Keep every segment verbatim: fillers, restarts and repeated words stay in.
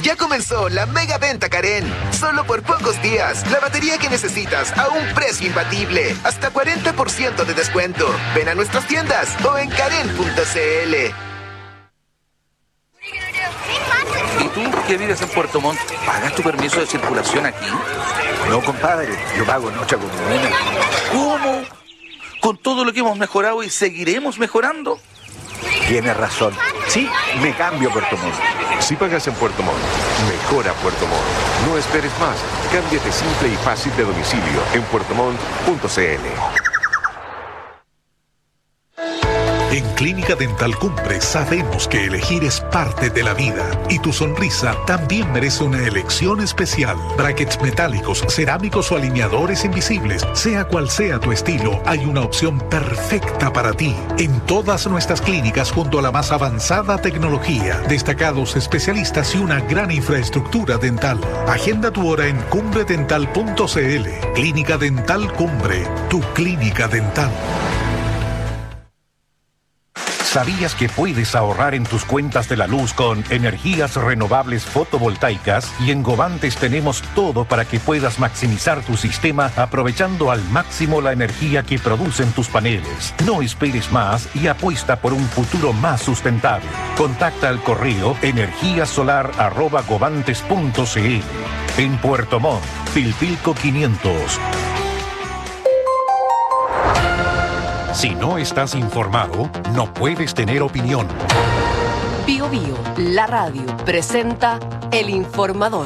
Ya comenzó la mega venta Karen. Solo por pocos días. La batería que necesitas a un precio imbatible. Hasta cuarenta por ciento de descuento. Ven a nuestras tiendas o en karen punto c l. ¿Y tú que vives en Puerto Montt, pagas tu permiso de circulación aquí? No, compadre, yo pago noche con comuna. ¿Cómo? ¿Con todo lo que hemos mejorado y seguiremos mejorando? Tienes razón. Sí, me cambio a Puerto Montt. Si pagas en Puerto Montt, mejora Puerto Montt. No esperes más. Cámbiate simple y fácil de domicilio en puerto montt punto c l. En Clínica Dental Cumbre sabemos que elegir es parte de la vida y tu sonrisa también merece una elección especial. Brackets metálicos, cerámicos o alineadores invisibles, sea cual sea tu estilo, hay una opción perfecta para ti. En todas nuestras clínicas junto a la más avanzada tecnología, destacados especialistas y una gran infraestructura dental. Agenda tu hora en cumbre dental punto c l. Clínica Dental Cumbre, tu clínica dental. ¿Sabías que puedes ahorrar en tus cuentas de la luz con energías renovables fotovoltaicas? Y en Govantes tenemos todo para que puedas maximizar tu sistema aprovechando al máximo la energía que producen tus paneles. No esperes más y apuesta por un futuro más sustentable. Contacta al correo energíasolar arroba govantes punto c l. En Puerto Montt, Pilpilco quinientos. Si no estás informado, no puedes tener opinión. Bio Bio, la radio, presenta El Informador.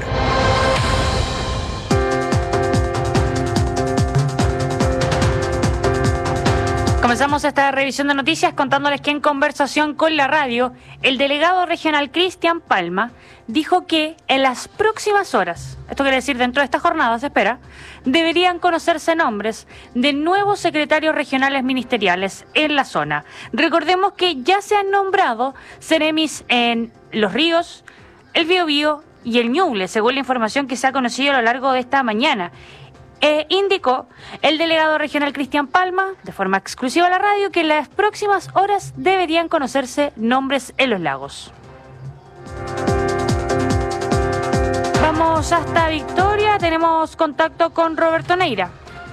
Comenzamos esta revisión de noticias contándoles que en conversación con la radio, el delegado regional Cristian Palma dijo que en las próximas horas, esto quiere decir dentro de esta jornada se espera, deberían conocerse nombres de nuevos secretarios regionales ministeriales en la zona. Recordemos que ya se han nombrado seremis en Los Ríos, el Biobío y el Ñuble, según la información que se ha conocido a lo largo de esta mañana. Eh, indicó el delegado regional Cristian Palma, de forma exclusiva a la radio, que en las próximas horas deberían conocerse nombres en los lagos. Vamos hasta Victoria, tenemos contacto con Roberto Neira.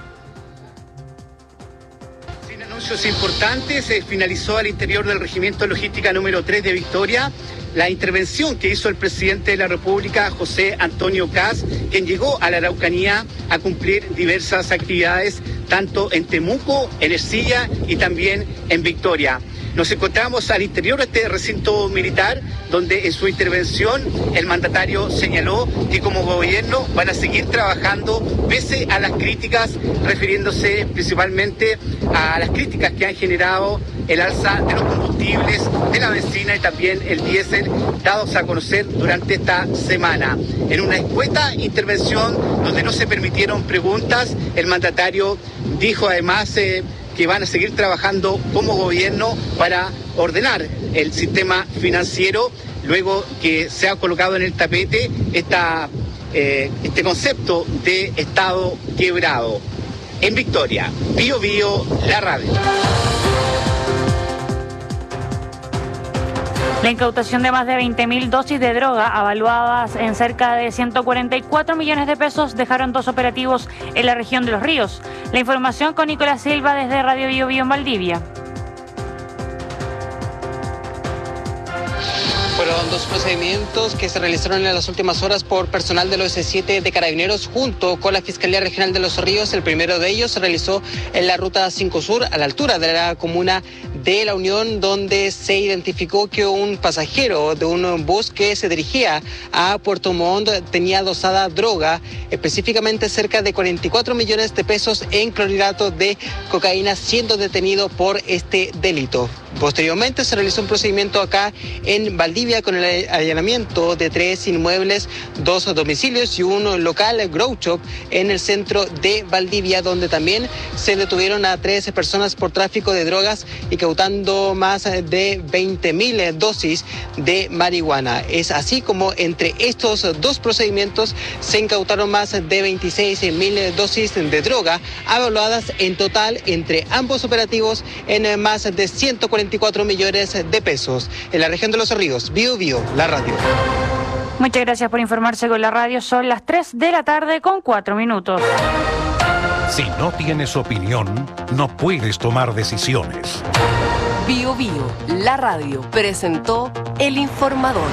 Sin anuncios importantes, se finalizó al interior del Regimiento Logística número tres de Victoria la intervención que hizo el presidente de la República, José Antonio Kast, quien llegó a la Araucanía a cumplir diversas actividades, tanto en Temuco, en Ercilla y también en Victoria. Nos encontramos al interior de este recinto militar, donde en su intervención el mandatario señaló que como gobierno van a seguir trabajando pese a las críticas, refiriéndose principalmente a las críticas que han generado el alza de los combustibles, de la benzina y también el diésel, dados a conocer durante esta semana. En una escueta intervención donde no se permitieron preguntas, el mandatario dijo además eh, que van a seguir trabajando como gobierno para ordenar el sistema financiero, luego que se ha colocado en el tapete esta, eh, este concepto de Estado quebrado. En Victoria, Bio Bio, la radio. La incautación de más de veinte mil dosis de droga, avaluadas en cerca de ciento cuarenta y cuatro millones de pesos, dejaron dos operativos en la región de Los Ríos. La información con Nicolás Silva desde Radio Bio Bio en Valdivia. Fueron dos procedimientos que se realizaron en las últimas horas por personal de los S siete de Carabineros junto con la Fiscalía Regional de Los Ríos. El primero de ellos se realizó en la Ruta cinco Sur, a la altura de la comuna de La Unión, donde se identificó que un pasajero de un bus que se dirigía a Puerto Montt tenía dosada droga, específicamente cerca de cuarenta y cuatro millones de pesos en clorhidrato de cocaína, siendo detenido por este delito. Posteriormente se realizó un procedimiento acá en Valdivia con el allanamiento de tres inmuebles, dos domicilios y un local grow shop en el centro de Valdivia, donde también se detuvieron a tres personas por tráfico de drogas, incautando más de veinte mil dosis de marihuana. Es así como entre estos dos procedimientos se incautaron más de veintiséis mil dosis de droga, evaluadas en total entre ambos operativos en más de ciento cuarenta y cuatro millones de pesos. En la región de Los Ríos, Bio Bio, la radio. Muchas gracias por informarse con la radio. Son las tres de la tarde con cuatro minutos. Si no tienes opinión, no puedes tomar decisiones. Bio Bio, la radio, presentó El Informador.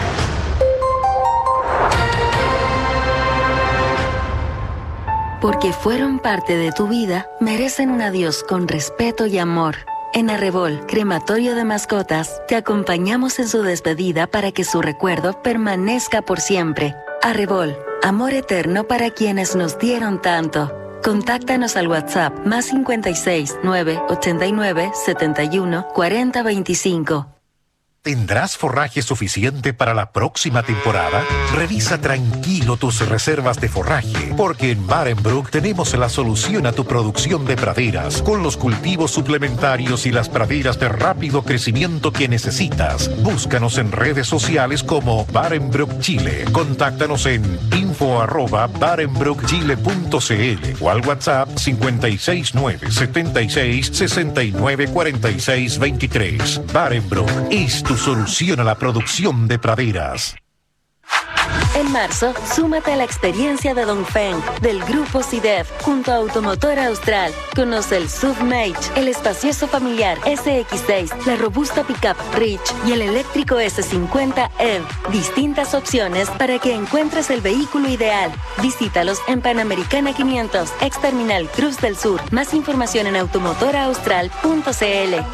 Porque fueron parte de tu vida, merecen un adiós con respeto y amor. En Arrebol, Crematorio de Mascotas, te acompañamos en su despedida para que su recuerdo permanezca por siempre. Arrebol, amor eterno para quienes nos dieron tanto. Contáctanos al WhatsApp más cincuenta y seis, nueve, ochenta y nueve, setenta y uno, cuarenta, veinticinco. ¿Tendrás forraje suficiente para la próxima temporada? Revisa tranquilo tus reservas de forraje, porque en Barenbrook tenemos la solución a tu producción de praderas, con los cultivos suplementarios y las praderas de rápido crecimiento que necesitas. Búscanos en redes sociales como Barenbrook Chile. Contáctanos en info arroba barenbrook chile punto c l o al WhatsApp cincuenta y seis, nueve, setenta y seis, sesenta y nueve, cuarenta y seis, veintitrés. Barenbrook es tu solución a la producción de praderas. En marzo, súmate a la experiencia de Dongfeng del Grupo SIDEF junto a Automotor Austral. Conoce el S U V Mage, el espacioso familiar S X seis, la robusta pickup Rich y el eléctrico S cincuenta E V. Distintas opciones para que encuentres el vehículo ideal. Visítalos en Panamericana quinientos, ex Terminal Cruz del Sur. Más información en automotor austral punto c l.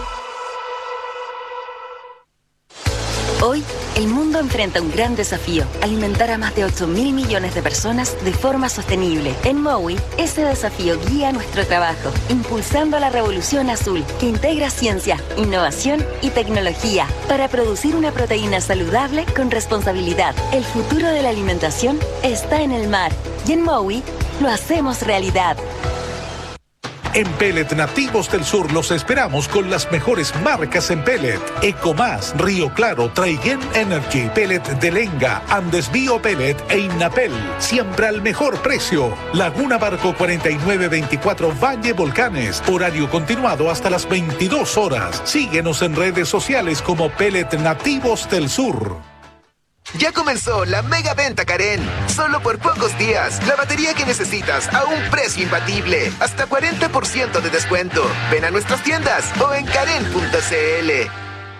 Hoy, el mundo enfrenta un gran desafío: alimentar a más de ocho mil millones de personas de forma sostenible. En Mowi, ese desafío guía nuestro trabajo, impulsando la revolución azul, que integra ciencia, innovación y tecnología para producir una proteína saludable con responsabilidad. El futuro de la alimentación está en el mar, y en Mowi lo hacemos realidad. En Pellet Nativos del Sur los esperamos con las mejores marcas en pellet: Ecomás, Río Claro, Traiguén Energy, Pellet de Lenga, Andes Bio Pellet e Innapel. Siempre al mejor precio. Laguna Barco cuarenta y nueve veinticuatro Valle Volcanes. Horario continuado hasta las veintidós horas. Síguenos en redes sociales como Pellet Nativos del Sur. Ya comenzó la mega venta Karen. Solo por pocos días. La batería que necesitas a un precio imbatible. Hasta cuarenta por ciento de descuento. Ven a nuestras tiendas o en karen punto c l.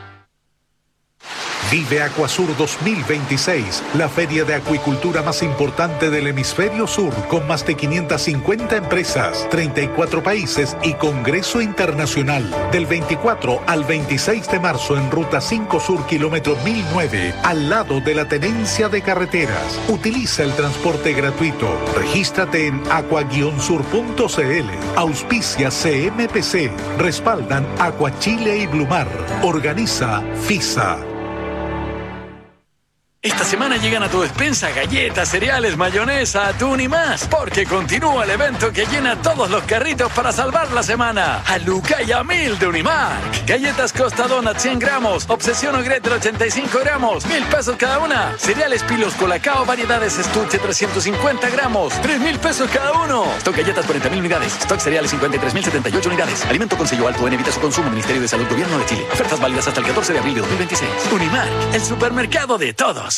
Vive Acuasur dos mil veintiséis, la feria de acuicultura más importante del hemisferio sur, con más de quinientas cincuenta empresas, treinta y cuatro países y congreso internacional. Del veinticuatro al veintiséis de marzo en Ruta cinco Sur, kilómetro mil nueve, al lado de la Tenencia de Carreteras. Utiliza el transporte gratuito. Regístrate en aqua guion sur punto c l. Auspicia C M P C. Respaldan Aquachile y Blumar. Organiza FISA. Esta semana llegan a tu despensa galletas, cereales, mayonesa, atún y más, porque continúa el evento que llena todos los carritos para salvar la semana. A Luca y a Mil de Unimark. Galletas Costa Donut cien gramos, Obsesión o Gretel ochenta y cinco gramos, mil pesos cada una. Cereales Pilos Colacao, variedades Estuche trescientos cincuenta gramos, tres mil pesos cada uno. Stock galletas cuarenta mil unidades, stock cereales cincuenta y tres mil setenta y ocho unidades. Alimento con sello alto en evita su consumo, Ministerio de Salud, Gobierno de Chile. Ofertas válidas hasta el catorce de abril de dos mil veintiséis. Unimark, el supermercado de todos.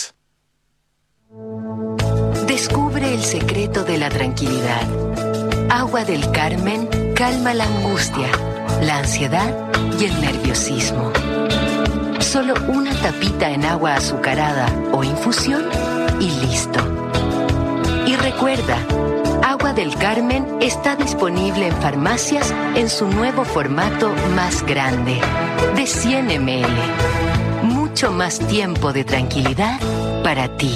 Descubre el secreto de la tranquilidad. Agua del Carmen calma la angustia, la ansiedad y el nerviosismo. Solo una tapita en agua azucarada o infusión y listo. Y recuerda, Agua del Carmen está disponible en farmacias en su nuevo formato más grande, de cien mililitros. Mucho más tiempo de tranquilidad para ti.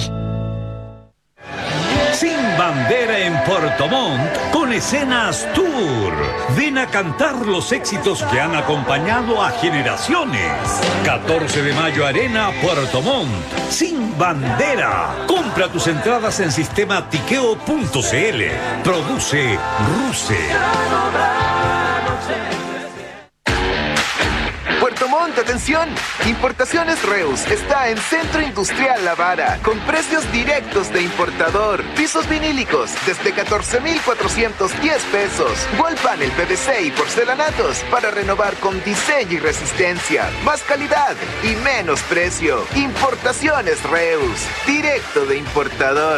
Sin bandera en Puerto Montt con Escenas Tour. Ven a cantar los éxitos que han acompañado a generaciones. catorce de mayo Arena, Puerto Montt. Sin bandera. Compra tus entradas en sistema tiqueo punto c l. Produce Ruse. Puerto Montt Ponte atención. Importaciones Reus está en Centro Industrial La Vara con precios directos de importador. Pisos vinílicos desde catorce mil cuatrocientos diez pesos. Wall panel P V C y porcelanatos para renovar con diseño y resistencia. Más calidad y menos precio. Importaciones Reus. Directo de importador.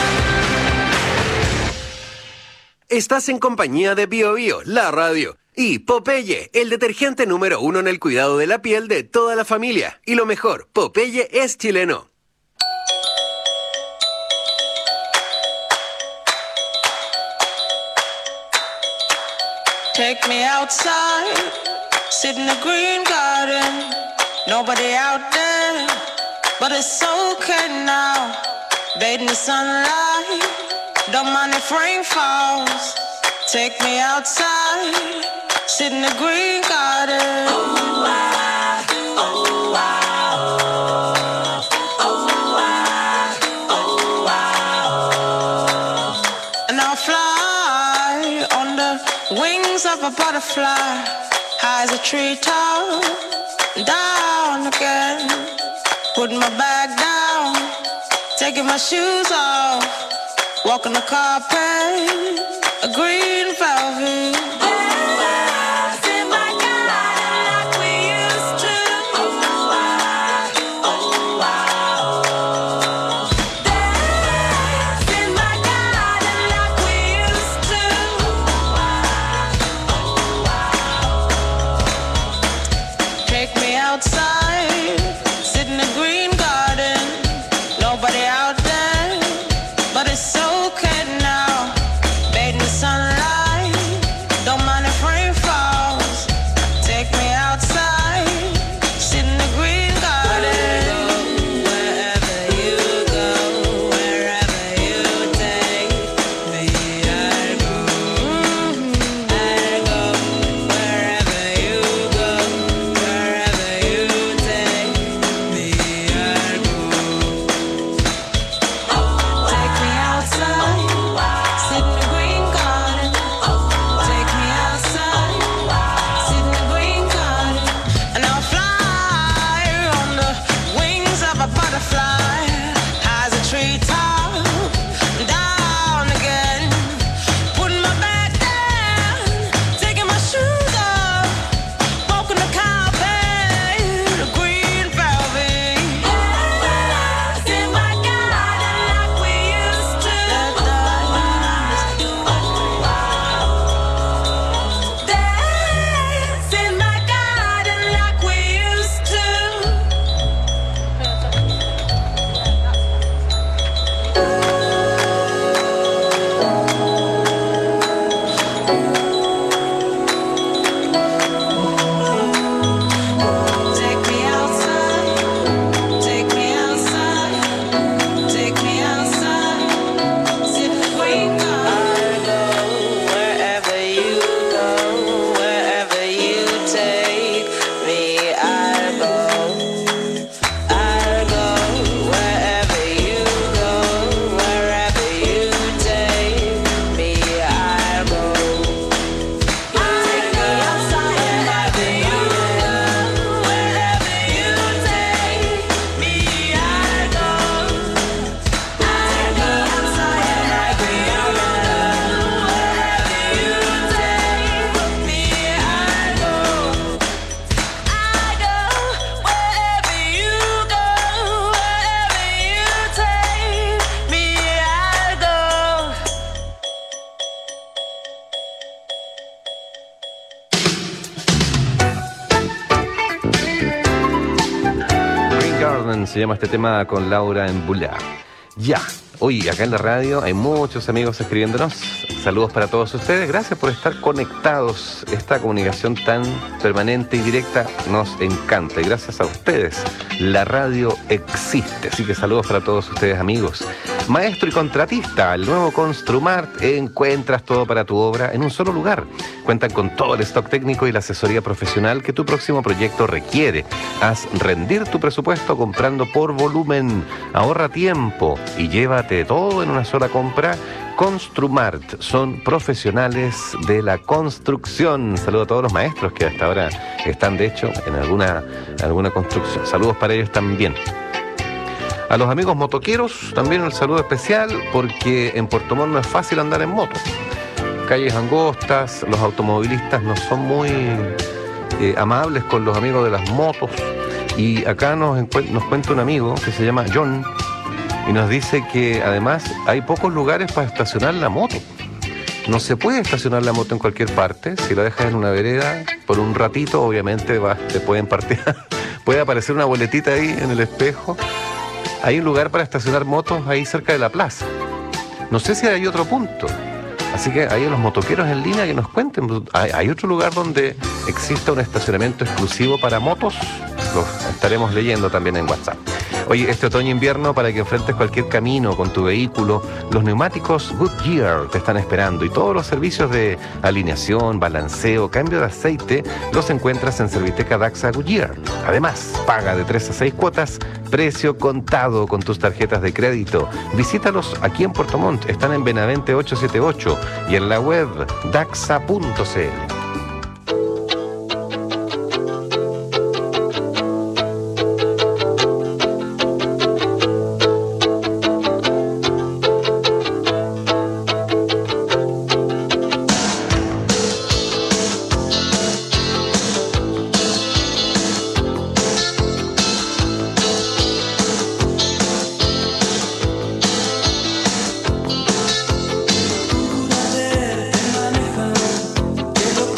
Estás en compañía de Bio Bio, la radio. Y Popeye, el detergente número uno en el cuidado de la piel de toda la familia. Y lo mejor, Popeye es chileno. Take me outside, sit in the green garden. Nobody out there, but it's okay now. Bathe in the sunlight, don't mind if rain falls. Take me outside, sit in the green garden. Oh, I, oh, I, oh, I, oh, I, oh. And I'll fly on the wings of a butterfly, high as a treetop, down again. Put my bag down, taking my shoes off, walking the carpet, a green velvet. Se llama este tema con Laura en Bulá. Ya, hoy acá en la radio hay muchos amigos escribiéndonos. Saludos para todos ustedes. Gracias por estar conectados. Esta comunicación tan permanente y directa nos encanta. Y gracias a ustedes, la radio existe. Así que saludos para todos ustedes, amigos. Maestro y contratista, el nuevo Construmart. Encuentras todo para tu obra en un solo lugar. Cuentan con todo el stock técnico y la asesoría profesional que tu próximo proyecto requiere. Haz rendir tu presupuesto comprando por volumen. Ahorra tiempo y llévate todo en una sola compra Construmart. Son profesionales de la construcción. Saludo a todos los maestros que hasta ahora están, de hecho, en alguna, alguna construcción. Saludos para ellos también. A los amigos motoqueros también el saludo especial, porque en Puerto Montt no es fácil andar en moto. Calles angostas, los automovilistas no son muy eh, amables con los amigos de las motos. Y acá nos, nos cuenta un amigo que se llama John y nos dice que además hay pocos lugares para estacionar la moto. No se puede estacionar la moto en cualquier parte. Si la dejas en una vereda por un ratito, obviamente va, te pueden partir. Puede aparecer una boletita ahí en el espejo. Hay un lugar para estacionar motos ahí cerca de la plaza. No sé si hay otro punto. Así que ahí los motoqueros en línea que nos cuenten. ¿Hay, hay otro lugar donde exista un estacionamiento exclusivo para motos? Los estaremos leyendo también en WhatsApp. Oye, este otoño-invierno, para que enfrentes cualquier camino con tu vehículo, los neumáticos Goodyear te están esperando y todos los servicios de alineación, balanceo, cambio de aceite los encuentras en Serviteca Daxa Goodyear. Además, paga de tres a seis cuotas, precio contado con tus tarjetas de crédito. Visítalos aquí en Puerto Montt, están en Benavente ochocientos setenta y ocho y en la web daxa punto c l. Lo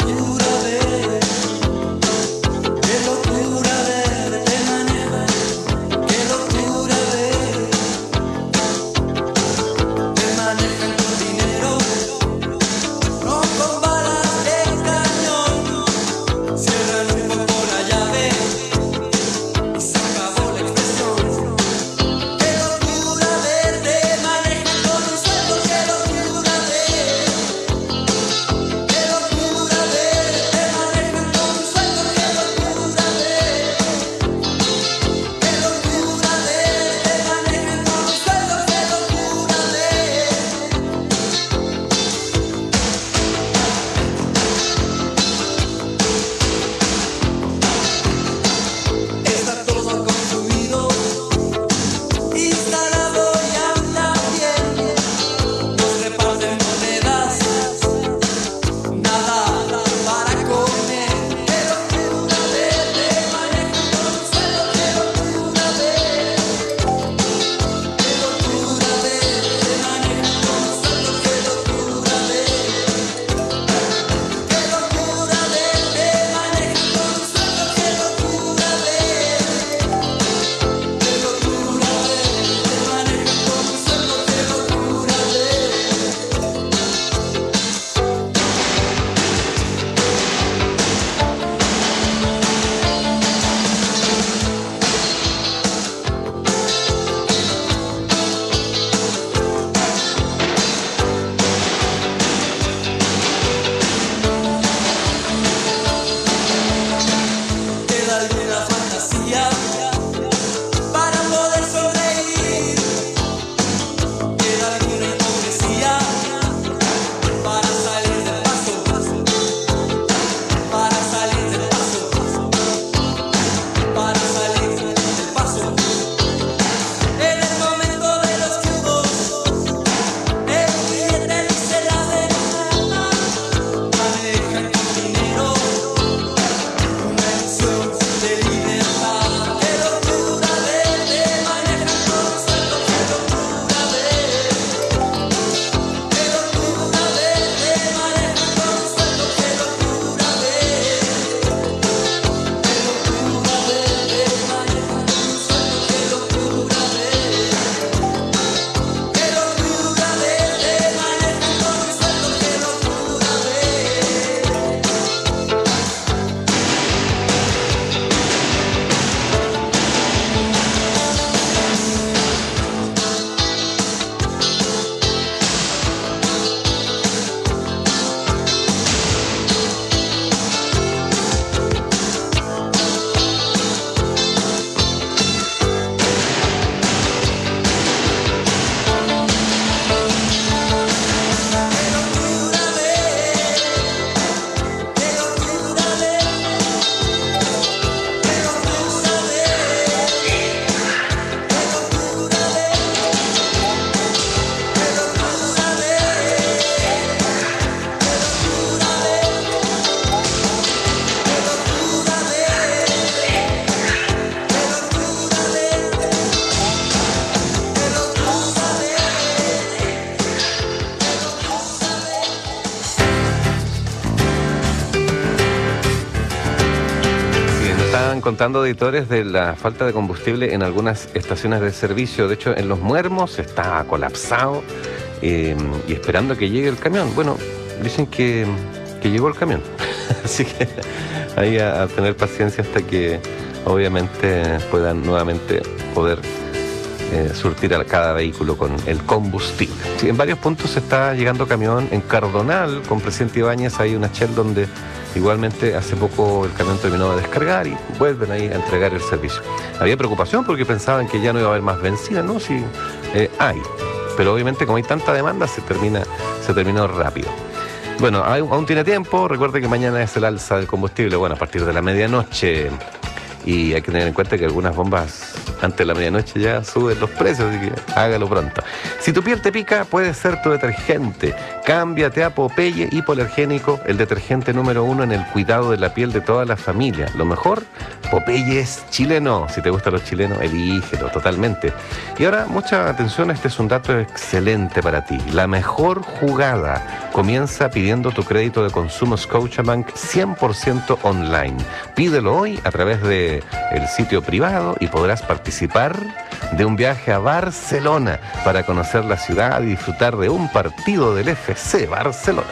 estaban contando auditores de la falta de combustible en algunas estaciones de servicio. De hecho, en Los Muermos está colapsado eh, y esperando que llegue el camión. Bueno, dicen que, que llegó el camión. Así que ahí a, a tener paciencia hasta que obviamente puedan nuevamente poder eh, surtir a cada vehículo con el combustible. Sí, en varios puntos se está llegando camión. En Cardonal, con Presidente Ibáñez, hay una Shell donde igualmente hace poco el camión terminó de descargar y vuelven ahí a entregar el servicio. Había preocupación porque pensaban que ya no iba a haber más benzina, ¿no? Sí, eh, hay. Pero obviamente como hay tanta demanda se termina, se terminó rápido. Bueno, aún tiene tiempo. Recuerde que mañana es el alza del combustible, bueno, a partir de la medianoche. Y hay que tener en cuenta que algunas bombas antes de la medianoche ya suben los precios, así que hágalo pronto. Si tu piel te pica, puede ser tu detergente. Cámbiate a Popeye Hipoalergénico, el detergente número uno en el cuidado de la piel de toda la familia. Lo mejor, Popeye es chileno. Si te gustan los chilenos, elígelo totalmente. Y ahora, mucha atención, este es un dato excelente para ti. La mejor jugada comienza pidiendo tu crédito de consumo Scotiabank cien por ciento online. Pídelo hoy a través de el sitio privado y podrás participar de un viaje a Barcelona para conocer la ciudad y disfrutar de un partido del F C Barcelona.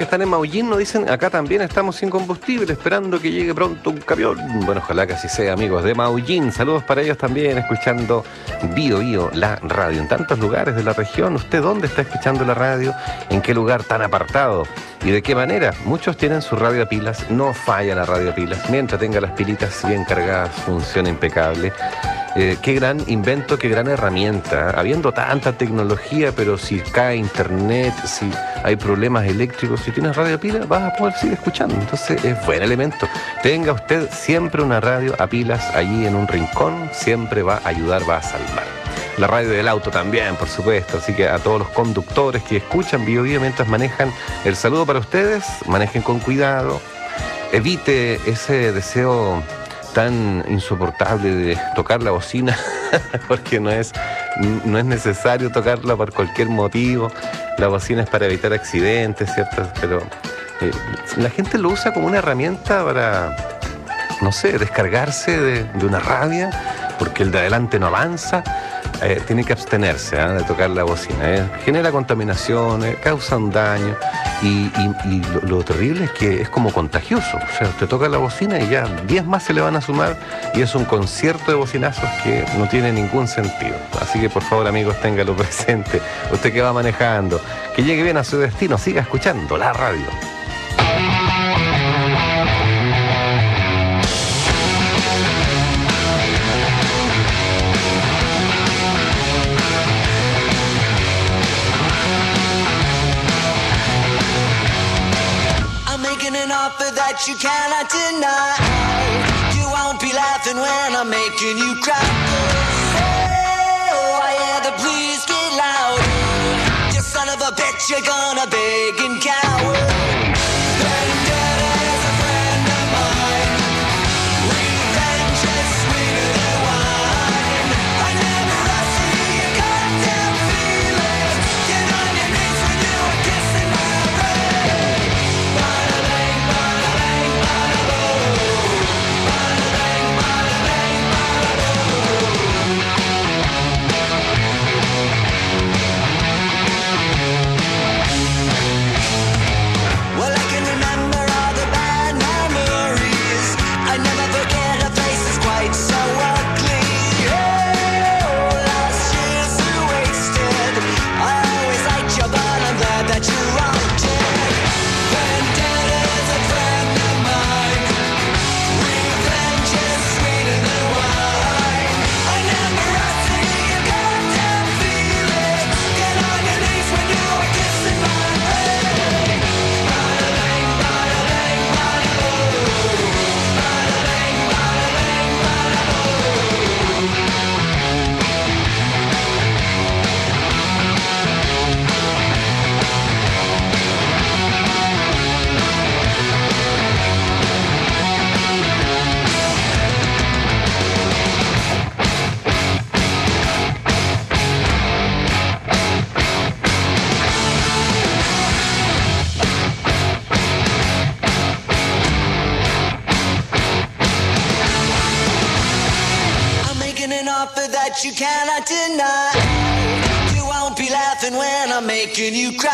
están en Maullín, nos dicen, acá también estamos sin combustible, esperando que llegue pronto un camión. Bueno, ojalá que así sea, amigos de Maullín. Saludos para ellos también, escuchando Bio Bio, la radio. En tantos lugares de la región, ¿usted dónde está escuchando la radio? ¿En qué lugar tan apartado? ¿Y de qué manera? Muchos tienen su radio a pilas, no falla la radio a pilas. Mientras tenga las pilitas bien cargadas, funciona impecable. Eh, qué gran invento, qué gran herramienta. Habiendo tanta tecnología, pero si cae internet, si hay problemas eléctricos, si tienes radio a pilas, vas a poder seguir escuchando. Entonces es buen elemento. Tenga usted siempre una radio a pilas allí en un rincón, siempre va a ayudar, va a salvar. La radio del auto también, por supuesto. Así que a todos los conductores que escuchan Bio Bio mientras manejan, el saludo para ustedes. Manejen con cuidado. Evite ese deseo tan insoportable de tocar la bocina, porque no es, no es necesario tocarla por cualquier motivo. La bocina es para evitar accidentes, ¿cierto? Pero eh, la gente lo usa como una herramienta para, no sé, descargarse de, de una rabia, porque el de adelante no avanza. Eh, tiene que abstenerse ¿eh? de tocar la bocina. ¿eh? Genera contaminación, eh, causa un daño y, y, y lo, lo terrible es que es como contagioso. O sea, usted toca la bocina y ya diez más se le van a sumar y es un concierto de bocinazos que no tiene ningún sentido. Así que por favor, amigos, téngalo presente. Usted que va manejando, que llegue bien a su destino, siga escuchando la radio. That you cannot deny. You won't be laughing when I'm making you cry. Oh, I hear the please get louder. You son of a bitch, you're gonna beg and cower. Vendetta is a friend of mine. Revenge is sweeter than wine. I never asked you your goddamn feelings. Get on your knees when you were kissing my ring. Bada bang, bada bang, bada boom. Bada bang, bada bang, bada boom. Well, I can remember all the bad memories. I never forget a face that's quite so ugly. Oh, last year's too wasted. I always liked you, but I'm glad that you wrote it. Vendetta is a friend of mine. Revenge is sweeter than wine. I never asked you your goddamn feelings. Get on your knees when you are kissing my ring. Bada bang, bada bang, bada boom. Bada bang, bada bang, bada boom. I'm making an offer that you cannot deny. You won't be laughing when I'm making you cry.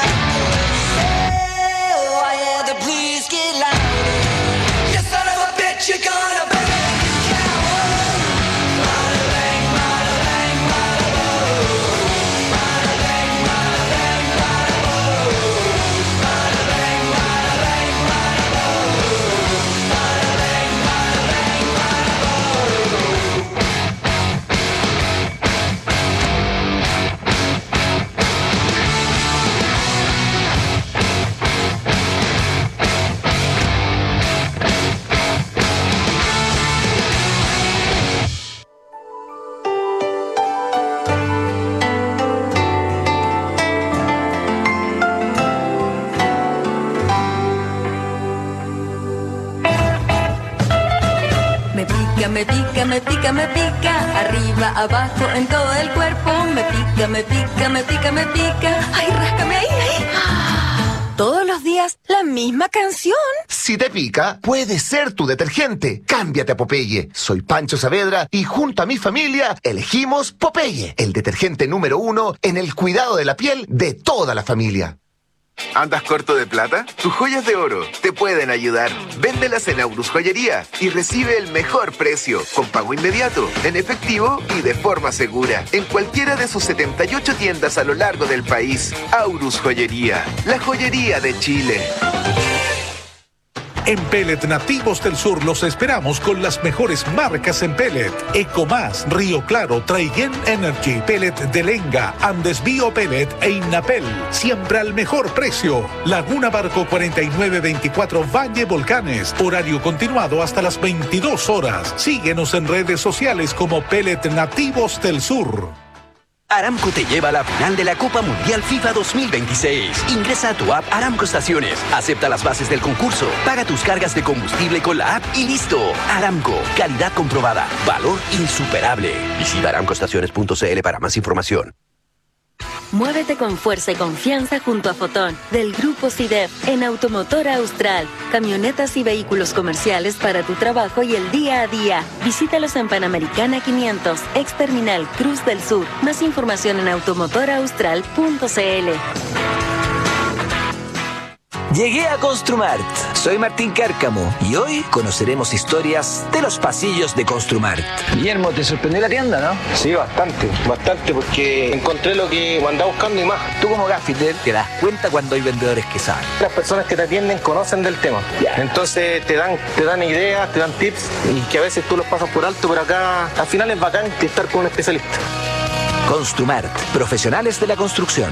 Oh, I hear the please get louder. You son of a bitch, you're gonna beg and cower. Bada bang, bada bang, bada boom. Bada bang, bada bang, bada boom. Bada bang, bada bang, bada boom. Bada bang, bada bang, bada boom. Me pica, me pica, me pica, me pica. Arriba, abajo, en todo el cuerpo. Me pica, me pica, me pica, me pica. Ay, ráscame ahí, ahí. Todos los días la misma canción. Si te pica, puede ser tu detergente. Cámbiate a Popeye. Soy Pancho Saavedra y junto a mi familia elegimos Popeye, el detergente número uno en el cuidado de la piel de toda la familia. ¿Andas corto de plata? Tus joyas de oro te pueden ayudar. Véndelas en Aurus Joyería y recibe el mejor precio, con pago inmediato, en efectivo y de forma segura, en cualquiera de sus setenta y ocho tiendas a lo largo del país. Aurus Joyería, la joyería de Chile. En Pellet Nativos del Sur los esperamos con las mejores marcas en pellet. Ecomás, Río Claro, Traiguén Energy, Pellet de Lenga, Andes Bio Pellet e Innapel. Siempre al mejor precio. Laguna Barco cuarenta y nueve veinticuatro Valle Volcanes. Horario continuado hasta las veintidós horas. Síguenos en redes sociales como Pellet Nativos del Sur. Aramco te lleva a la final de la Copa Mundial FIFA dos mil veintiséis. Ingresa a tu app Aramco Estaciones, acepta las bases del concurso, paga tus cargas de combustible con la app y listo. Aramco, calidad comprobada, valor insuperable. Visita aramco estaciones punto c l para más información. Muévete con fuerza y confianza junto a Fotón, del Grupo SIDEF, en Automotora Austral. Camionetas y vehículos comerciales para tu trabajo y el día a día. Visítalos en Panamericana quinientos, ex Terminal Cruz del Sur. Más información en automotora austral punto c l. Llegué a Construmart. Soy Martín Cárcamo y hoy conoceremos historias de los pasillos de Construmart. Guillermo, ¿te sorprendió la tienda, no? Sí, bastante, bastante, porque encontré lo que andaba buscando y más. Tú como gaffiter te das cuenta cuando hay vendedores que saben. Las personas que te atienden conocen del tema. Yeah. Entonces te dan, te dan ideas, te dan tips y que a veces tú los pasas por alto, pero acá al final es bacán estar con un especialista. Construmart, profesionales de la construcción.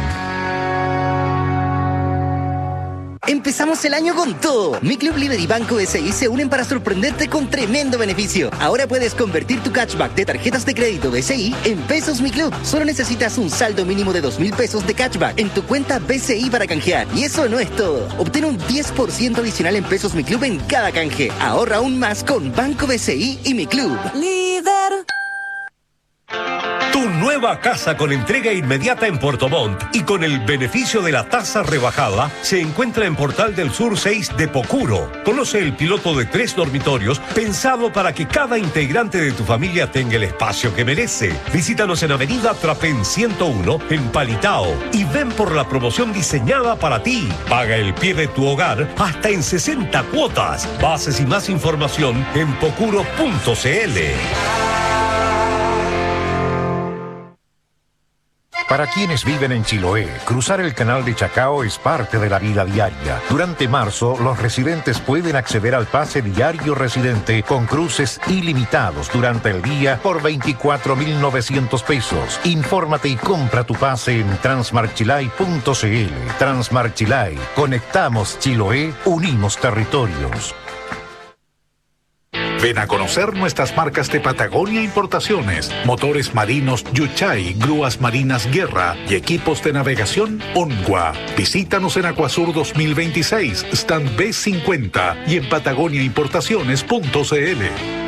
Empezamos el año con todo. Mi Club Libre y Banco B C I se unen para sorprenderte con tremendo beneficio. Ahora puedes convertir tu cashback de tarjetas de crédito B C I en pesos Mi Club. Solo necesitas un saldo mínimo de dos mil pesos de cashback en tu cuenta B C I para canjear. Y eso no es todo. Obtén un diez por ciento adicional en pesos Mi Club en cada canje. Ahorra aún más con Banco B C I y Mi Club. Líder. Tu nueva casa con entrega inmediata en Puerto Montt y con el beneficio de la tasa rebajada se encuentra en Portal del Sur seis de Pocuro. Conoce el piloto de tres dormitorios pensado para que cada integrante de tu familia tenga el espacio que merece. Visítanos en Avenida Trapén ciento uno en Palitao y ven por la promoción diseñada para ti. Paga el pie de tu hogar hasta en sesenta cuotas. Bases y más información en pocuro punto c l. Para quienes viven en Chiloé, cruzar el canal de Chacao es parte de la vida diaria. Durante marzo, los residentes pueden acceder al pase diario residente con cruces ilimitados durante el día por veinticuatro mil novecientos pesos. Infórmate y compra tu pase en transmarchilay punto c l. Transmarchilay. Conectamos Chiloé, unimos territorios. Ven a conocer nuestras marcas de Patagonia Importaciones, motores marinos Yuchay, grúas marinas Guerra y equipos de navegación Ongua. Visítanos en Acuasur dos mil veintiséis, stand B cincuenta y en patagonia importaciones punto c l.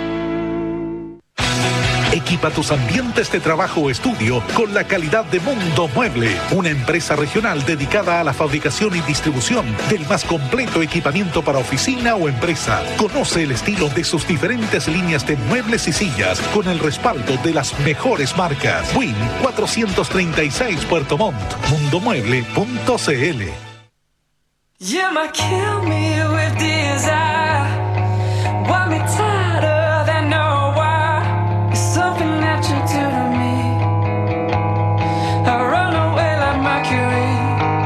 Equipa tus ambientes de trabajo o estudio con la calidad de Mundo Mueble, una empresa regional dedicada a la fabricación y distribución del más completo equipamiento para oficina o empresa. Conoce el estilo de sus diferentes líneas de muebles y sillas con el respaldo de las mejores marcas. Win cuatrocientos treinta y seis Puerto Montt, mundo mueble punto c l. You might kill me with desire. Want me tighter than no wire. It's something that you do to me. I run away like Mercury.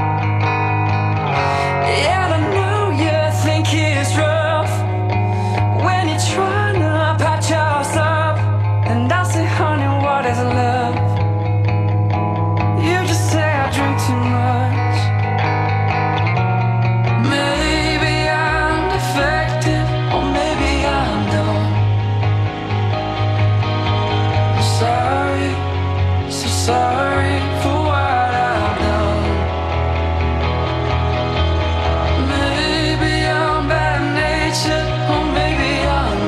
Yeah, I know you think it's rough when you're trying to patch us up. And I say, honey, what is love? You just say I drink too much. Sorry for what I've done. Maybe I'm bad natured, or maybe I'm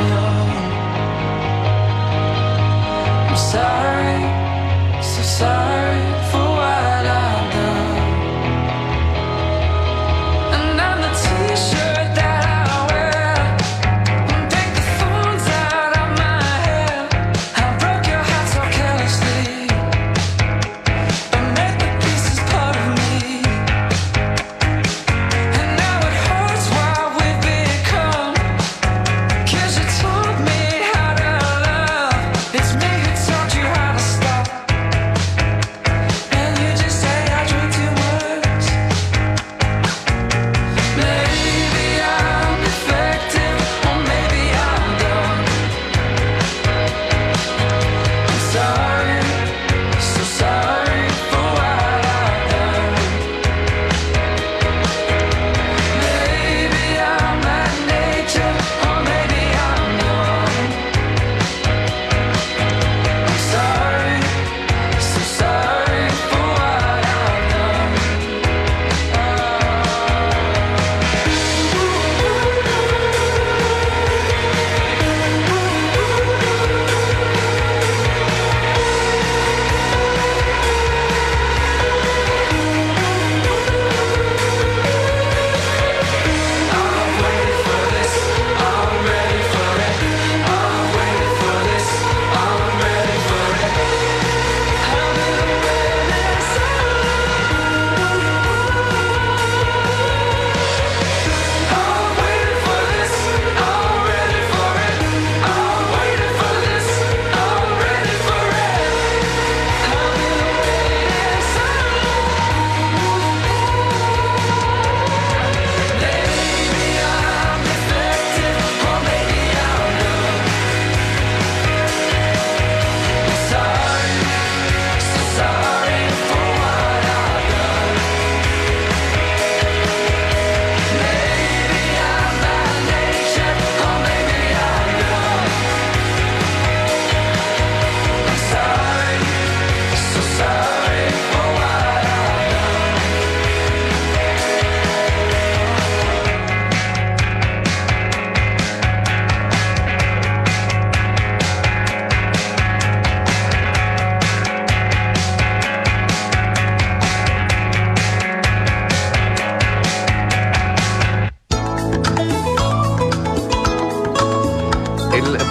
young. I'm sorry, so sorry for what I've done. And I'm the t-shirt that I wear. Take the thorns out of my hair. I broke your heart so carelessly.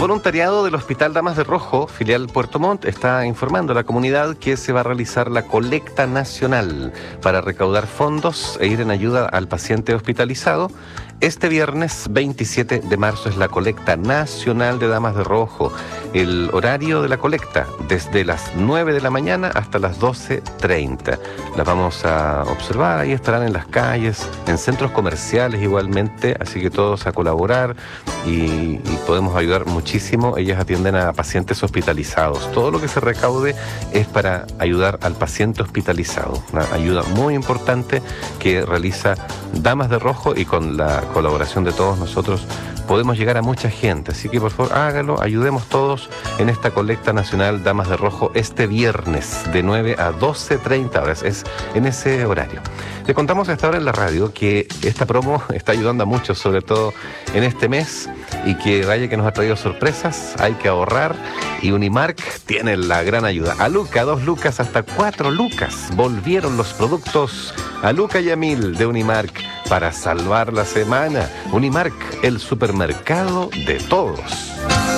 voluntariado del Hospital Damas de Rojo, filial Puerto Montt, está informando a la comunidad que se va a realizar la colecta nacional para recaudar fondos e ir en ayuda al paciente hospitalizado. Este viernes veintisiete de marzo es la colecta nacional de Damas de Rojo. El horario de la colecta, desde las nueve de la mañana hasta las doce treinta. Las vamos a observar, ahí estarán en las calles, en centros comerciales igualmente, así que todos a colaborar y, y podemos ayudar muchísimo. Ellas atienden a pacientes hospitalizados. Todo lo que se recaude es para ayudar al paciente hospitalizado. Una ayuda muy importante que realiza Damas de Rojo, y con la colaboración de todos nosotros podemos llegar a mucha gente, así que por favor hágalo, ayudemos todos en esta colecta nacional Damas de Rojo este viernes de nueve a doce treinta horas, es en ese horario. Le contamos hasta ahora en la radio que esta promo está ayudando a muchos, sobre todo en este mes, y que vaya que nos ha traído sorpresas, hay que ahorrar, y Unimark tiene la gran ayuda. A Luca, dos lucas hasta cuatro lucas, volvieron los productos a Luca y a Mil de Unimark para salvar la semana. Unimark, el supermercado de todos.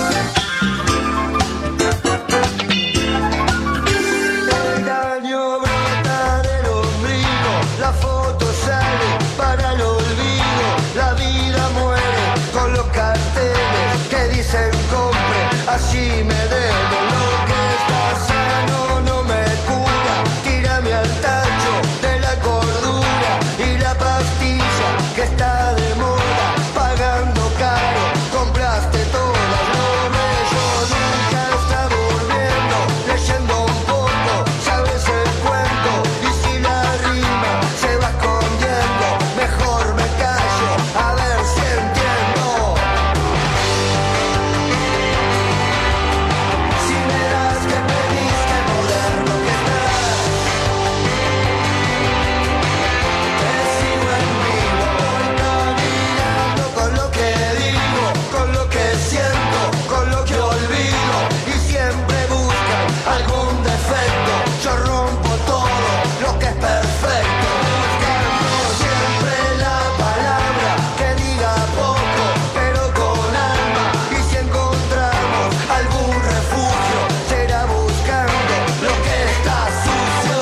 El daño brota del ombligo, la foto sale para el olvido, la vida muere con los carteles que dicen compre, así me debo, lo que está sano no me cura, tírame al tacho de la cordura y la pastilla que está de moda, pagando caro, compraste todas, lo bello nunca está volviendo, leyendo un poco, sabes el cuento, y si la rima se va escondiendo, mejor me callo, a ver si entiendo. Si me das que pedís, que moderno que estás, te sigo en vivo, voy caminando con lo que digo, con lo que siento, con lo que olvido, y siempre buscan algún defecto, yo rompo todo lo que es perfecto, buscando siempre la palabra que diga poco, pero con alma, y si encontramos algún refugio, será buscando lo que está sucio.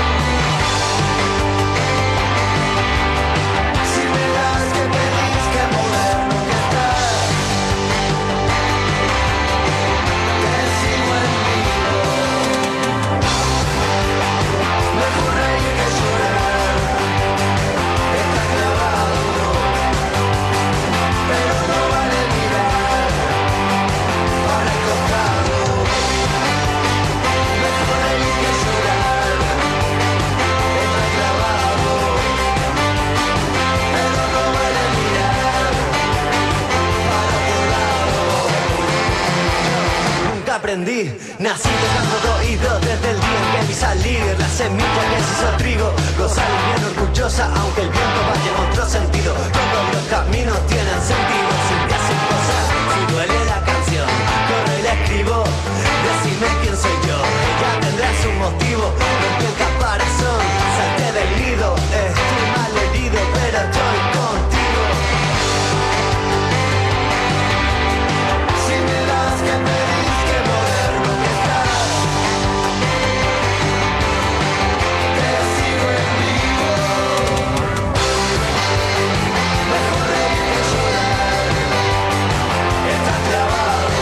Si me das que pedís, que moderno que estás, te sigo en vivo. Mejor reír que llorar, está clavado, pero no vale mirar para el costado. Mejor reír que llorar, está clavado, pero no vale mirar para otro lado. Nunca aprendí, nací tocando de oído desde el día en que vi salir la semilla que se hizo trigo, gozar bien orgullosa aunque el viento vaya en otro sentido, todos los caminos tienen sentido, sin que hacen cosas, si duele la canción, corro y la escribo, decime quién soy yo, ella tendrá su motivo, rompí el caparazón, salté del nido, estoy mal herido pero estoy contigo. Si me das que pedís, que moderno que estás, te sigo en vivo. Mejor reír que llorar, está clavado,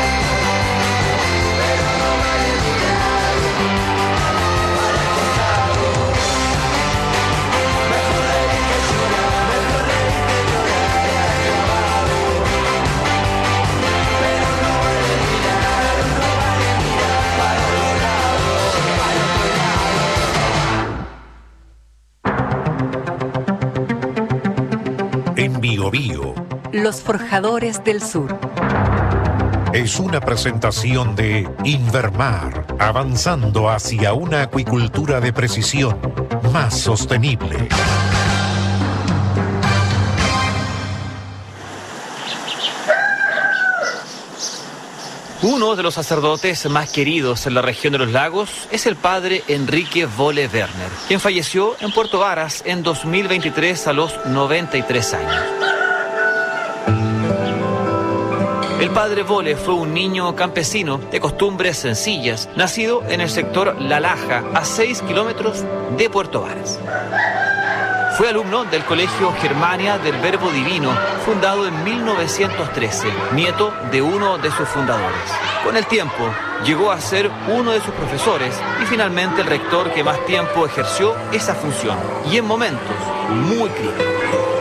pero no vale mirar para el costado. Mejor reír que llorar, mejor reír que llorar, está clavado, pero no vale mirar, no vale mirar para otro lado, para otro lado. En Bio Bio Los Forjadores del Sur. es una presentación de Invermar, avanzando hacia una acuicultura de precisión más sostenible. Uno de los sacerdotes más queridos en la región de los lagos es el padre Enrique Volle Werner, quien falleció en Puerto Varas en dos mil veintitrés a los noventa y tres años. El padre Vole fue un niño campesino de costumbres sencillas, nacido en el sector La Laja, a seis kilómetros de Puerto Varas. Fue alumno del Colegio Germania del Verbo Divino, fundado en mil novecientos trece, nieto de uno de sus fundadores. Con el tiempo, llegó a ser uno de sus profesores y finalmente el rector que más tiempo ejerció esa función, y en momentos muy críticos.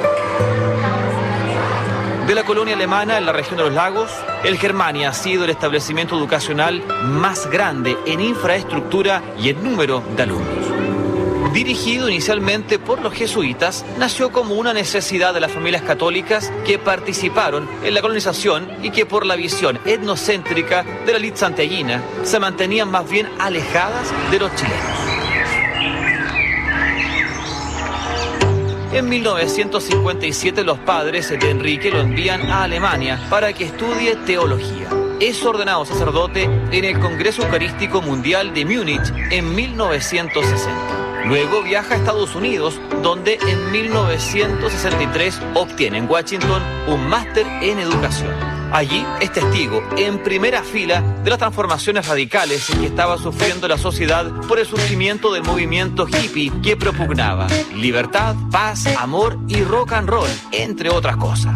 De la colonia alemana en la región de los lagos, el Germania ha sido el establecimiento educacional más grande en infraestructura y en número de alumnos. Dirigido inicialmente por los jesuitas, nació como una necesidad de las familias católicas que participaron en la colonización y que por la visión etnocéntrica de la élite santiaguina se mantenían más bien alejadas de los chilenos. En mil novecientos cincuenta y siete los padres de Enrique lo envían a Alemania para que estudie teología. Es ordenado sacerdote en el Congreso Eucarístico Mundial de Múnich en mil novecientos sesenta. Luego viaja a Estados Unidos, donde en mil novecientos sesenta y tres obtiene en Washington un máster en educación. Allí es testigo en primera fila de las transformaciones radicales que estaba sufriendo la sociedad por el surgimiento del movimiento hippie que propugnaba libertad, paz, amor y rock and roll, entre otras cosas.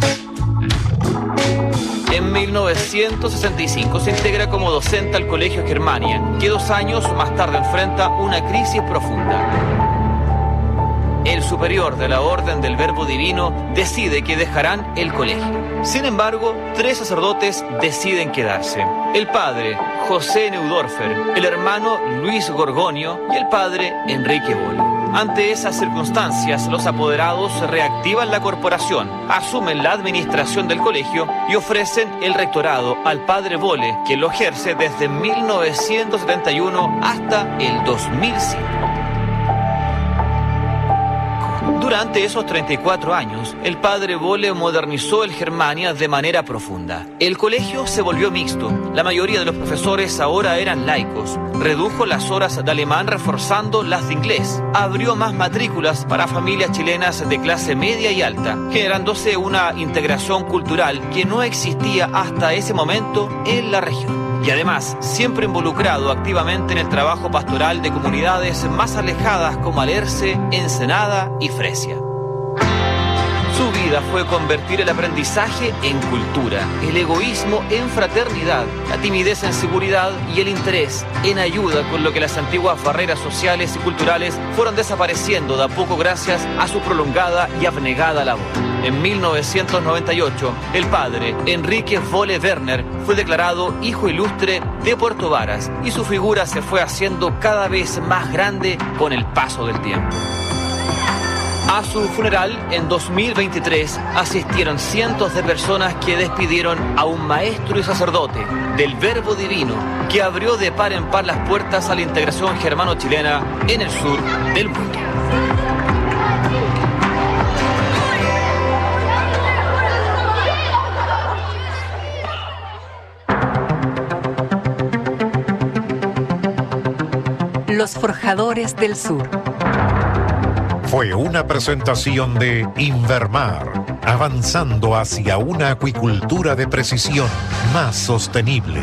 En mil novecientos sesenta y cinco se integra como docente al Colegio Germania, que dos años más tarde enfrenta una crisis profunda. El superior de la Orden del Verbo Divino decide que dejarán el colegio. Sin embargo, tres sacerdotes deciden quedarse. El padre José Neudorfer, el hermano Luis Gorgonio y el padre Enrique Vole. Ante esas circunstancias, los apoderados reactivan la corporación, asumen la administración del colegio y ofrecen el rectorado al padre Vole, que lo ejerce desde mil novecientos setenta y uno hasta el dos mil cinco. Durante esos treinta y cuatro años, el padre Vole modernizó el Germania de manera profunda. El colegio se volvió mixto, la mayoría de los profesores ahora eran laicos, redujo las horas de alemán reforzando las de inglés, abrió más matrículas para familias chilenas de clase media y alta, generándose una integración cultural que no existía hasta ese momento en la región. Y además, siempre involucrado activamente en el trabajo pastoral de comunidades más alejadas como Alerce, Ensenada y Fresia. Su vida fue convertir el aprendizaje en cultura, el egoísmo en fraternidad, la timidez en seguridad y el interés en ayuda, con lo que las antiguas barreras sociales y culturales fueron desapareciendo de a poco gracias a su prolongada y abnegada labor. En mil novecientos noventa y ocho, el padre Enrique Vole Werner fue declarado hijo ilustre de Puerto Varas y su figura se fue haciendo cada vez más grande con el paso del tiempo. A su funeral, en dos mil veintitrés, asistieron cientos de personas que despidieron a un maestro y sacerdote del Verbo Divino que abrió de par en par las puertas a la integración germano-chilena en el sur del mundo. Los Forjadores del Sur. Fue una presentación de Invermar, avanzando hacia una acuicultura de precisión más sostenible.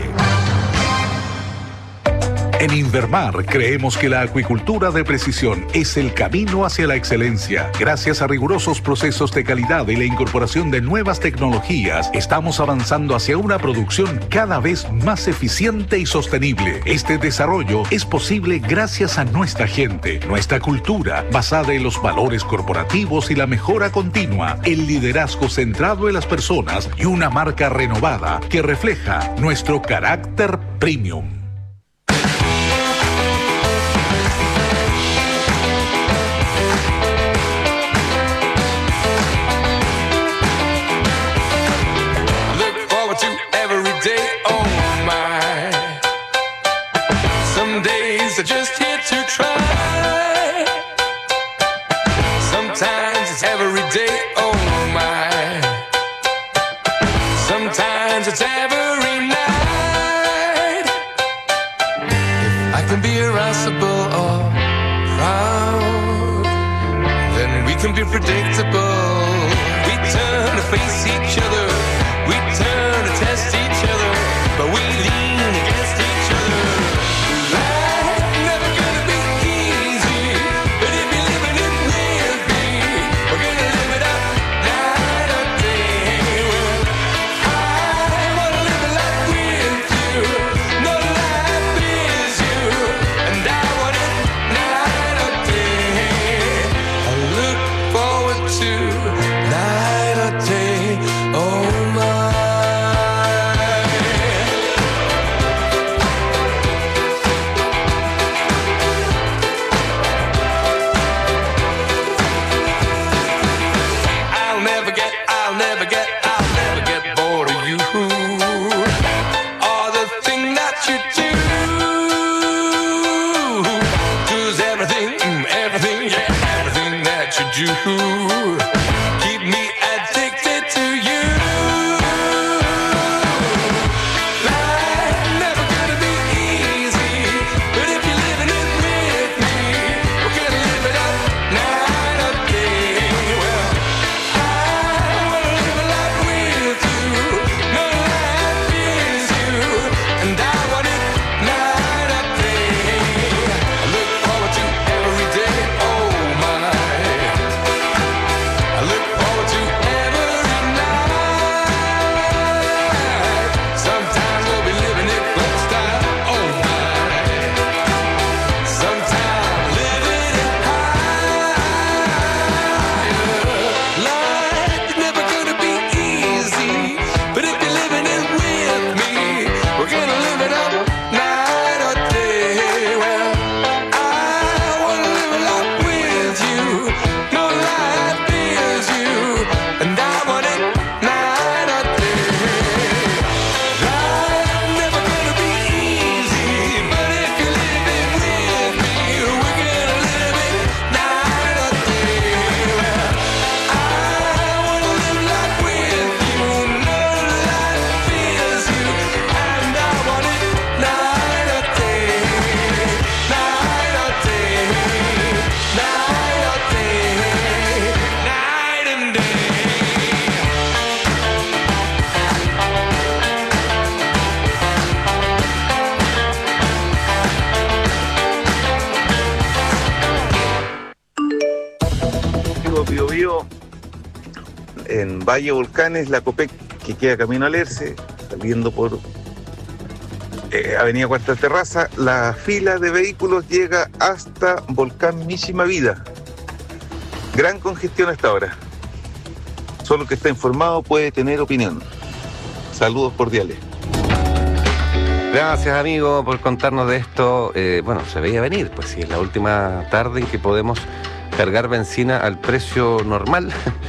En Invermar creemos que la acuicultura de precisión es el camino hacia la excelencia. Gracias a rigurosos procesos de calidad y la incorporación de nuevas tecnologías, estamos avanzando hacia una producción cada vez más eficiente y sostenible. Este desarrollo es posible gracias a nuestra gente, nuestra cultura, basada en los valores corporativos y la mejora continua, el liderazgo centrado en las personas y una marca renovada que refleja nuestro carácter premium. Just here to try. Sometimes it's every day, oh my. Sometimes it's every night. If I can be irascible or proud, then we can be predictable. We turn to face each other. We turn to test each other, but we lean against each other. Life's never gonna be easy, but if you're living it with me, we're gonna live it up night or day. Well, I wanna live a life with you, no life is you, and I want it night or day. I look forward to night or day, oh my. I'll never get, I'll never get, I'll never get bored of you. All the thing that you do, do's everything, mm, everything, yeah, everything that you do. Keep me addicted to you. Life's never gonna be easy, but if you're living it with me, we're gonna live it up night or day. Well, I wanna live a life with you, no life is you, and I want it night or day. I look forward to every day, oh my. I look forward to every night. Sometimes we'll be living it flat style, oh my. Sometimes living it higher. Life's never gonna be easy, but if you're living it with me, we're gonna live it up night or day. Well, I wanna live a life with you, no life is you, and I want it night or day. Life's never gonna be easy, but if you live it with me, we're gonna live it night or day. Well, I wanna live life with you, no life is you, and I want it night or day, night or day, night or day, night and day. Vivo, Bio Bio, en Valle Volcanes, la Copec, que queda camino al Erce, saliendo por eh, Avenida Cuarta Terraza, la fila de vehículos llega hasta Volcán Mishima Vida. Gran congestión hasta ahora. Solo el que está informado puede tener opinión. Saludos cordiales. Gracias, amigo, por contarnos de esto. Eh, bueno, se veía venir, pues sí, es la última tarde en que podemos cargar benzina al precio normal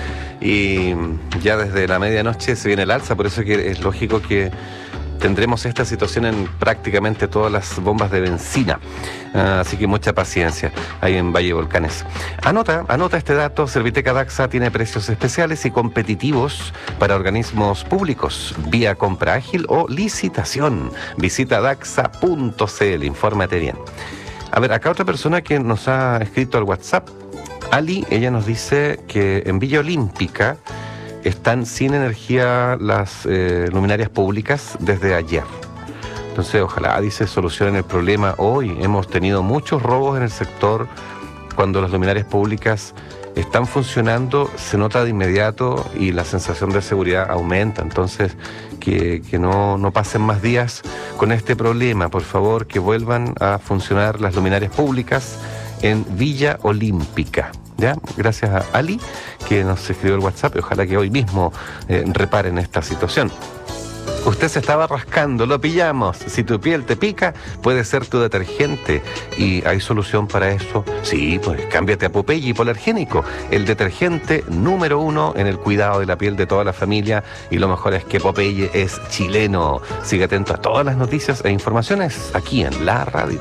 y ya desde la medianoche se viene el alza, por eso que es lógico que tendremos esta situación en prácticamente todas las bombas de benzina. Uh, así que mucha paciencia ahí en Valle Volcanes. Anota, anota este dato. Serviteca Daxa tiene precios especiales y competitivos para organismos públicos, vía compra ágil o licitación. Visita daxa punto c l, infórmate bien. A ver, acá otra persona que nos ha escrito al WhatsApp, Ali, ella nos dice que en Villa Olímpica están sin energía las eh, luminarias públicas desde ayer. Entonces, ojalá, dice, solucionen el problema hoy. Hemos tenido muchos robos en el sector. Cuando las luminarias públicas están funcionando, se nota de inmediato y la sensación de seguridad aumenta. Entonces, que, que no, no pasen más días con este problema. Por favor, que vuelvan a funcionar las luminarias públicas en Villa Olímpica. ¿Ya? Gracias a Ali, que nos escribió el WhatsApp, y ojalá que hoy mismo eh, reparen esta situación. Usted se estaba rascando, lo pillamos. Si tu piel te pica, puede ser tu detergente. ¿Y hay solución para eso? Sí, pues cámbiate a Popeye Hipoalergénico, el detergente número uno en el cuidado de la piel de toda la familia. Y lo mejor es que Popeye es chileno. Sigue atento a todas las noticias e informaciones aquí en la radio.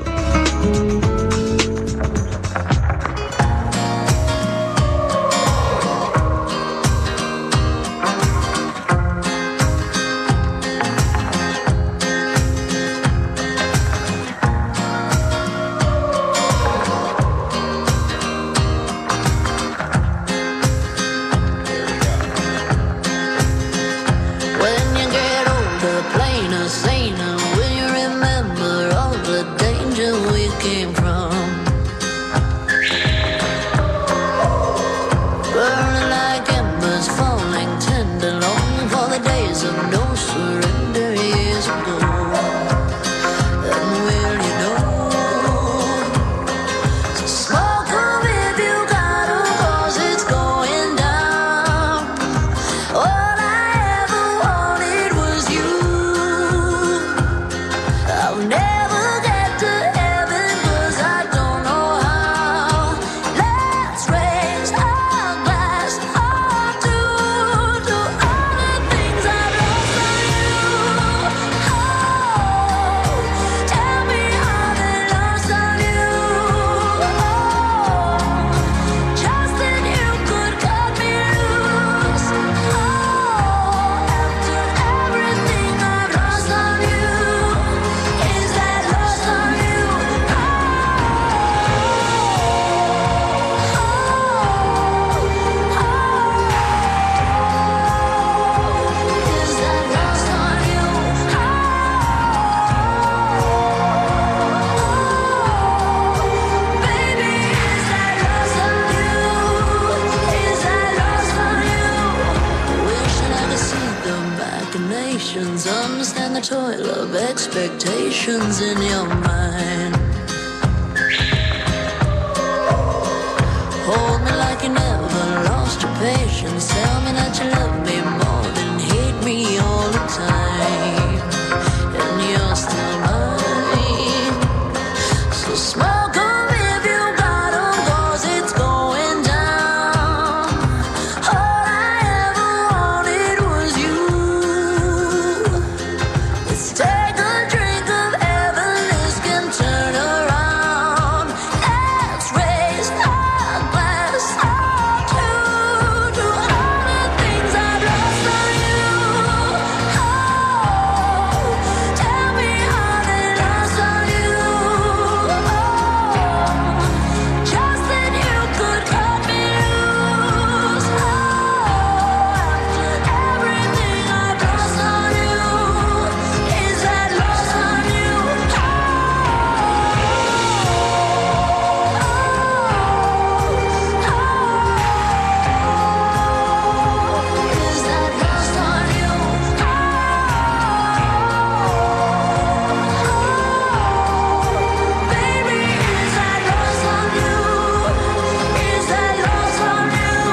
When you get older, toil of expectations in your mind. Hold me like you never lost your patience. Tell me that you love me more than hate me all the time. And you're still mine. So smoke on if you got 'em, 'cause it's going down. All I ever wanted was you. Let's take a drink of heaven, this can turn around. Let's raise our glass all to, to all the things I've lost on you. Oh, tell me how they lost on you. Oh, just that you could cut me loose. Oh, after everything I've lost on you, is that lost on you? Is that lost on you? Baby, is that lost on you? Is that lost on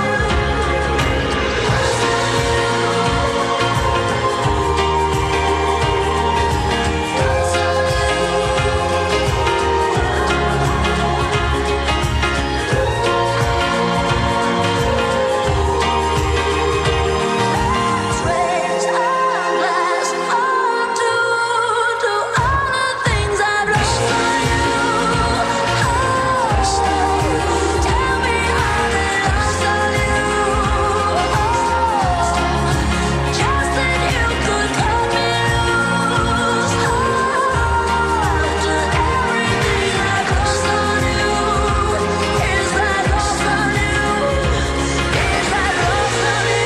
Let's raise our glass all to, to all the things I've lost on you. Oh, tell me how they lost on you. Oh, just that you could cut me loose. Oh, after everything I've lost on you, is that lost on you? Is that lost on you?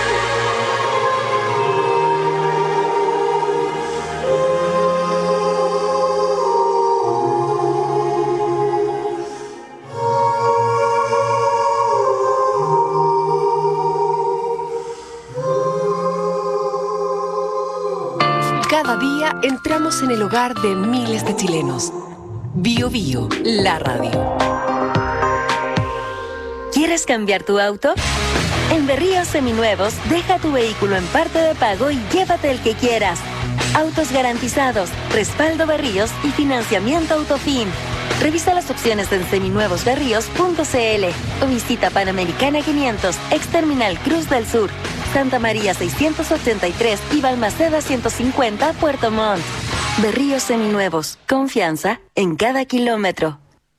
Cada día entramos en el hogar de miles de chilenos. Bio Bio, la radio. ¿Quieres cambiar tu auto? En Berríos Seminuevos, deja tu vehículo en parte de pago y llévate el que quieras. Autos garantizados, respaldo Berríos y financiamiento Autofin. Revisa las opciones en seminuevos berríos punto c l o visita Panamericana quinientos, ex Terminal Cruz del Sur, Santa María seiscientos ochenta y tres y Balmaceda ciento cincuenta, Puerto Montt. Berríos Seminuevos, confianza en cada kilómetro.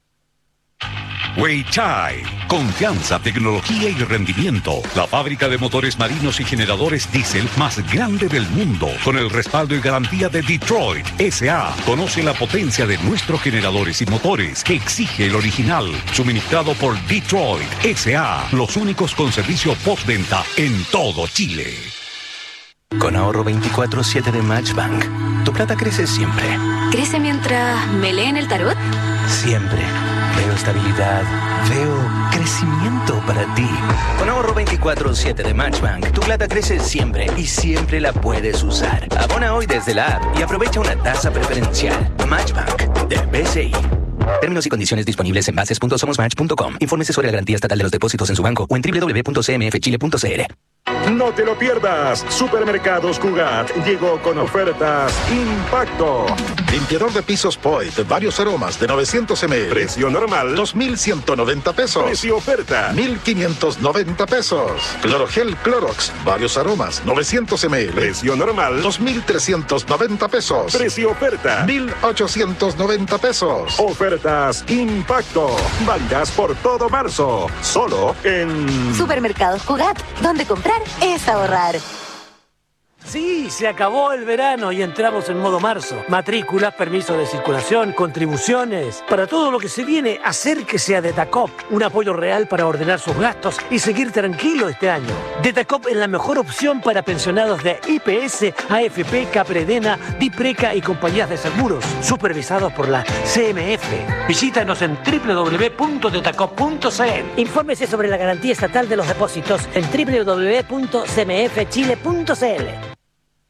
Weichai, confianza, tecnología y rendimiento. La fábrica de motores marinos y generadores diésel más grande del mundo, con el respaldo y garantía de Detroit S A Conoce la potencia de nuestros generadores y motores que exige el original, suministrado por Detroit S A los únicos con servicio postventa en todo Chile. Con ahorro veinticuatro siete de Matchbank, tu plata crece siempre. ¿Crece mientras me leen el tarot? Siempre. Veo estabilidad, veo crecimiento para ti. Con ahorro veinticuatro siete de Matchbank, tu plata crece siempre y siempre la puedes usar. Abona hoy desde la app y aprovecha una tasa preferencial. Matchbank de B C I. Términos y condiciones disponibles en bases punto somos match punto com. Infórmese sobre la garantía estatal de los depósitos en su banco o en doble u doble u doble u punto c m f chile punto c l. No te lo pierdas. Supermercados Cugat llegó con ofertas Impacto. Limpiador de pisos Poit, varios aromas de novecientos mililitros. Precio normal dos mil ciento noventa pesos. Precio oferta mil quinientos noventa pesos. Clorogel Clorox, varios aromas, novecientos mililitros. Precio normal dos mil trescientos noventa pesos. Precio oferta mil ochocientos noventa pesos. Ofertas Impacto. Válidas por todo marzo. Solo en Supermercados Cugat, donde comprar es ahorrar. Sí, se acabó el verano y entramos en modo marzo. Matrículas, permiso de circulación, contribuciones. Para todo lo que se viene, acérquese a Detacop. Un apoyo real para ordenar sus gastos y seguir tranquilo este año. Detacop es la mejor opción para pensionados de I P S, A F P, Capredena, Dipreca y compañías de seguros, supervisados por la C M F. Visítanos en doble u doble u doble u punto detacop punto c l. Infórmese sobre la garantía estatal de los depósitos en doble u doble u doble u punto c m f chile punto c l.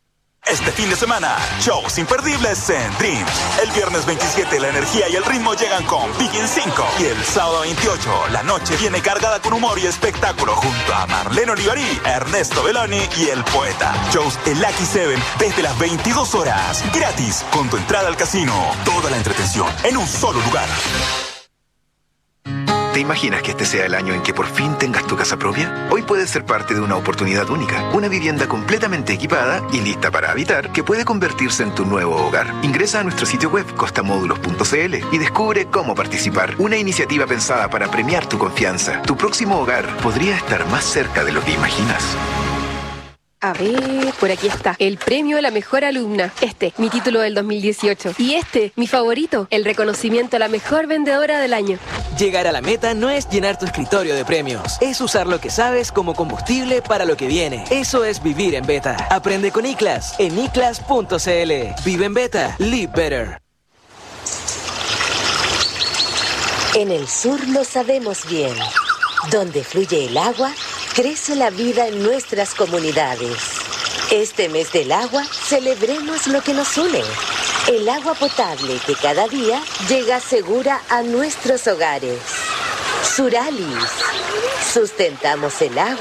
Este fin de semana, shows imperdibles en Dream. El viernes veintisiete, la energía y el ritmo llegan con Begin cinco. Y el sábado veintiocho, la noche viene cargada con humor y espectáculo junto a Marlene Olivarí, Ernesto Belloni y El Poeta. Shows en Lucky Seven desde las veintidós horas. Gratis, con tu entrada al casino. Toda la entretención en un solo lugar. ¿Te imaginas que este sea el año en que por fin tengas tu casa propia? Hoy puedes ser parte de una oportunidad única, una vivienda completamente equipada y lista para habitar que puede convertirse en tu nuevo hogar. Ingresa a nuestro sitio web costamódulos punto c l y descubre cómo participar. Una iniciativa pensada para premiar tu confianza. Tu próximo hogar podría estar más cerca de lo que imaginas. A ver, por aquí está. El premio a la mejor alumna. Este, mi título del dos mil dieciocho. Y este, mi favorito, el reconocimiento a la mejor vendedora del año. Llegar a la meta no es llenar tu escritorio de premios. Es usar lo que sabes como combustible para lo que viene. Eso es vivir en beta. Aprende con iClass en i class punto c l. Vive en beta. Live better. En el sur lo sabemos bien. Donde fluye el agua, crece la vida en nuestras comunidades. Este mes del agua, celebremos lo que nos une. El agua potable que cada día llega segura a nuestros hogares. Suralis. Sustentamos el agua.